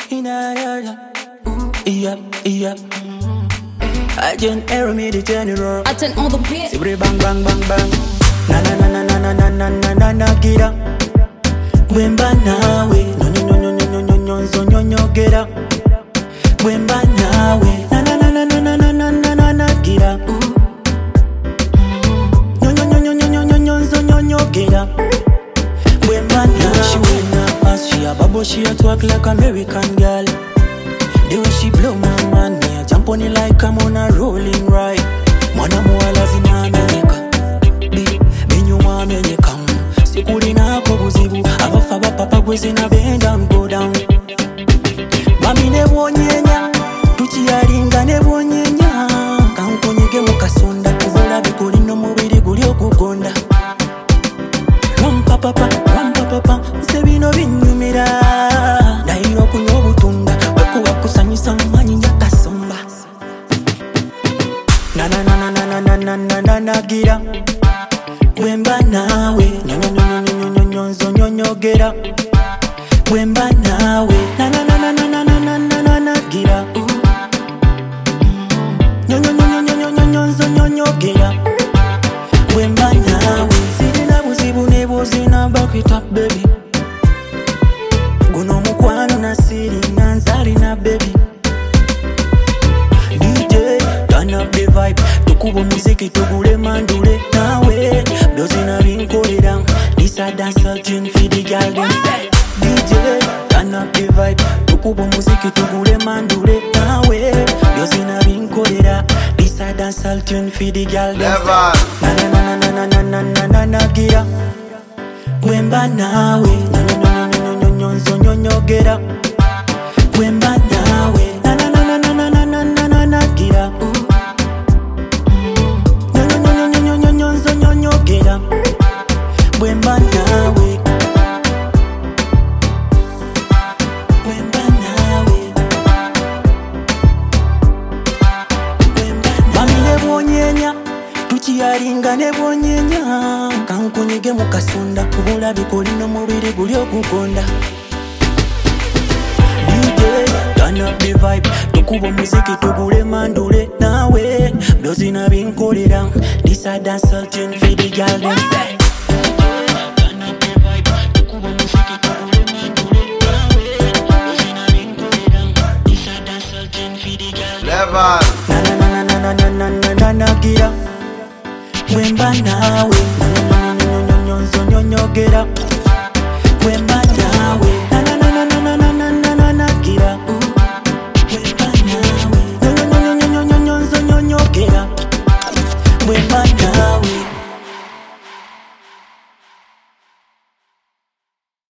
Yep. Agent Aero me the general. Attend all the beats. Sibre bang bang bang bang. Na na na na na na na na na na na get up. Wemba nawe. No no no no no no no no no no get up. Wemba nawe. Na na na na na na na na na na na get up. No no no no no no no no no no get up. Wemba nawe. She wear a ass, she a bubble, she a twerk like American girl. The way she blow my man, me a jump on it like I'm on a rolling ride. Mwana muwala zinamenyeka binyuma amenyeka sikulina ko buzibu abafa bapapa gwezina bend down go down. Mami ne bwonyenya tukiyalinga ne bwonyenya kankonyege mu kasonda kubula bikuli no mubiri guli okugonda. Rampa papa nse bino binyumira nairo kunywa obutunda kusanyisa mmanyi nyakasomba. Na na na na na na na na na na gira. Wemba nawe. Nyonyo nyonyo nyonyo nyonzo nyonyo gira. Wemba nawe. Na na na na na na na na na na gira. Nyonyo nyonyo nyonyo nyonzo nyonyo gira. Wemba nawe. Sirina buzibu ne buzina back it up baby. Guno mukwano na siri nanzali na baby. DJ turn up the vibe. Tukubo muziki tugule mandule nawe. Dozina binkolera. This a dancehall tune for the girl them say. DJ turn up the vibe. Tukubo muziki tugule mandule nawe. Dozina binkolera. This a dancehall tune for the girl them say. Na na na na na na na na na na gira. Wemba nawe. Nyonzo nyonyo get up. Wemba nawe. Na na na na na na na na na na get up. Nyonzo nyonyo get up. Wemba nawe. Wemba nawe. Mami ne bwonyenya tukiyalinga ne bwonyenya kankonyege mu kasonda kubula bikoli no mubiri guli okugonda. Turn up the vibe, tukubo muziki tugule mandule nawe. Dozina binkolera, this a dancehall tune for the girl them say.